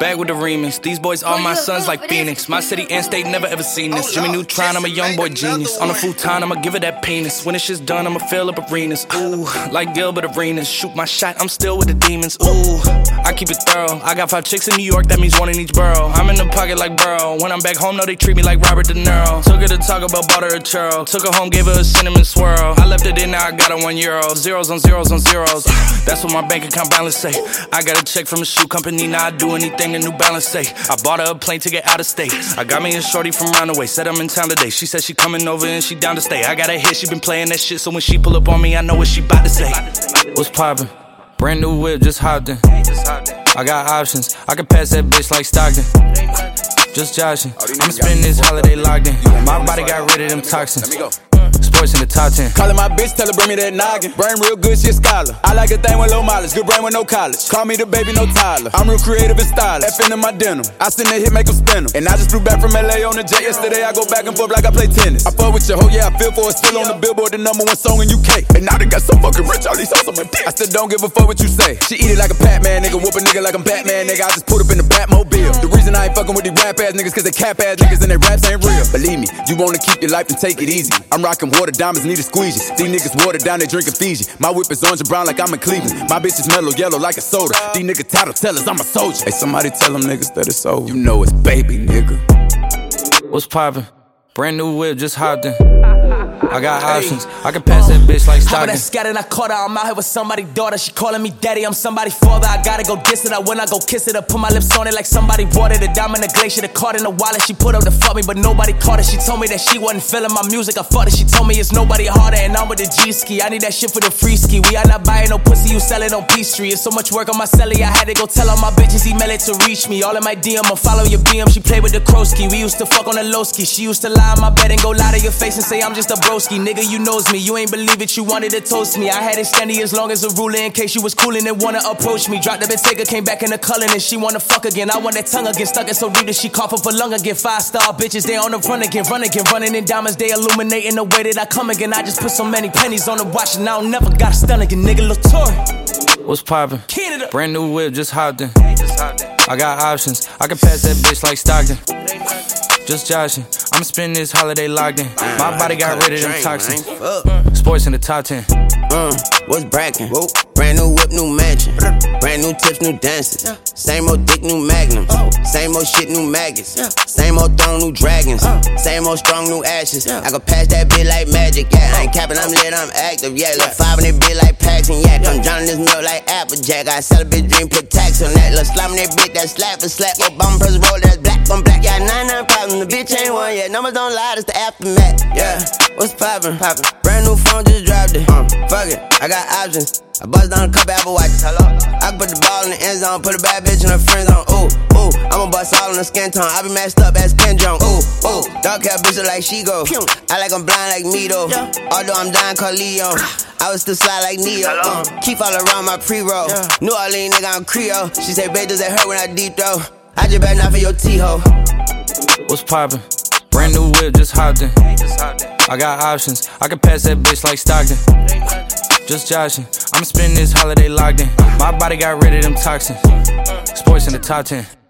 Back with the remix. These boys all my sons like Phoenix. My city and state never ever seen this. Jimmy Neutron, I'm a young boy genius. On a futon, I'ma give it that penis. When this shit's done, I'ma fill up arenas. Ooh, like Gilbert Arenas. Shoot my shot, I'm still with the demons. Ooh, I keep it thorough. I got 5 chicks in New York, that means 1 in each borough. I'm in the pocket like Burrow. When I'm back home, no, they treat me like Robert De Niro. Took her to Taco Bell, bought her a churro. Took her home, gave her a cinnamon swirl. I left it in, now I got her €1. Zeros on zeros on zeros. That's what my bank account balance say. I got a check from a shoe company, now I do anything a New Balance say. I bought her a plane ticket out of state. I got me a shorty from Roundaway, said I'm in town today. She said she coming over and she down to stay. I got a hit, she been playing that shit, so when she pull up on me, I know what she bout to say. What's poppin'? Brand new whip, just hopped in. I got options, I can pass that bitch like Stockton. Just joshing, I'ma spend this holiday locked in. My body got rid of them toxins. Sports in the top 10. Callin' my bitch, tell her bring me that noggin. Brain real good, she a scholar. I like a thing with low mileage, good brain with no college. Call me the baby, no Tyler. I'm real creative and stylish. F in my denim. I send that hit, make them spin 'em. And I just flew back from LA on the jet yesterday. I go back and forth like I play tennis. I fuck with your hoe, yeah, I feel for it. Still on the Billboard, the #1 song in UK. And now they got so fucking rich, all these hoes on my dick. I still don't give a fuck what you say. She eat it like a Pac-Man, nigga. Whoop a nigga like I'm Batman, nigga. I just put up in the Batmobile. The reason I ain't fucking with these rap ass niggas, cause they cap ass niggas and they raps ain't real. Believe me, you wanna keep your life and take it easy. I'm rocking water diamonds, need a squeegee. These niggas watered down, they drinking Fiji. My whip is orange and brown like I'm in Cleveland. My bitch is mellow yellow like a soda. These niggas title tellers, I'm a soldier. Hey, somebody tell them niggas that it's over. You know it's baby, nigga. What's poppin'? Brand new whip, just hopped in. I got options, I can pass that bitch like Stockton. I scattered, I caught her, I'm out here with somebody's daughter. She calling me daddy, I'm somebody's father. I gotta go diss it, when I go kiss it, I put my lips on it like somebody watered it. Down in the glacier, the card in the wallet. She put up to fuck me, but nobody caught it. She told me that she wasn't feeling my music, I fucked it. She told me it's nobody harder, and I'm with the G-ski. I need that shit for the free ski. We are not buying no pussy, you sell it on P-Street. It's so much work on my celly, I had to go tell all my bitches, email it to reach me. All in my DM, I follow your BM. She played with the Krosky. We used to fuck on the low ski. She used to lie on my bed and go lie to your face and say I'm just a broski. Nigga, you knows me, you ain't believe it, you wanted to toast me. I had it standing as long as a ruler in case you was coolin' and wanna approach me. Dropped the Bentayga, came back in the cullin' and she wanna fuck again. I want that tongue again, stuck it so deep that she cough up a lung again. 5-star bitches, they on the run again, running in diamonds, they illuminating the way that I come again. I just put so many pennies on the watch and I don't never got a stun again, nigga. Latour. What's poppin'? Brand new whip, just hopped in. I got options, I can pass that bitch like Stockton. Just joshing, I'ma spend this holiday locked in. My body got rid of them toxins. Sports in the top 10. What's brackin'? Brand new whip, new mansion. Brand new tips, new dances. Same old dick, new magnum. Same old shit, new maggots. Same old throne, new dragons. Same old strong, new ashes. I can pass that bitch like magic, yeah. I ain't capping, I'm lit, I'm active, yeah. Look 5 in that bitch like Paxton, yeah. I'm drowning this milk like Applejack. I sell a bitch dream, put tax on that. Look slime that bitch, that slap for slap. Obama press roll, that's black on black. Yeah, 99 problems, the bitch ain't one yet. Numbers don't lie, it's the aftermath, yeah. What's poppin'? Brand new phone, just dropped it. Fuck it, I got options. I bust down a couple Apple Watches. Hello? I can put the ball in the end zone, put a bad bitch in her friend zone. Ooh, ooh, I'ma bust all in the skin tone. I be mashed up as Ken Jong. Ooh, ooh, dark hair bitch like she go. I like I'm blind like me though. Although I'm dying called Leon. I was still slide like Neo. Keep all around my pre-roll. New Orleans nigga, I'm Creole. She say, babe, does that hurt when I deep throw? I just better not for your T-ho. What's poppin'? Brand new whip, just hopped in. I got options, I can pass that bitch like Stockton. Just joshing, I'ma spend this holiday locked in. My body got rid of them toxins. Sports in the top 10.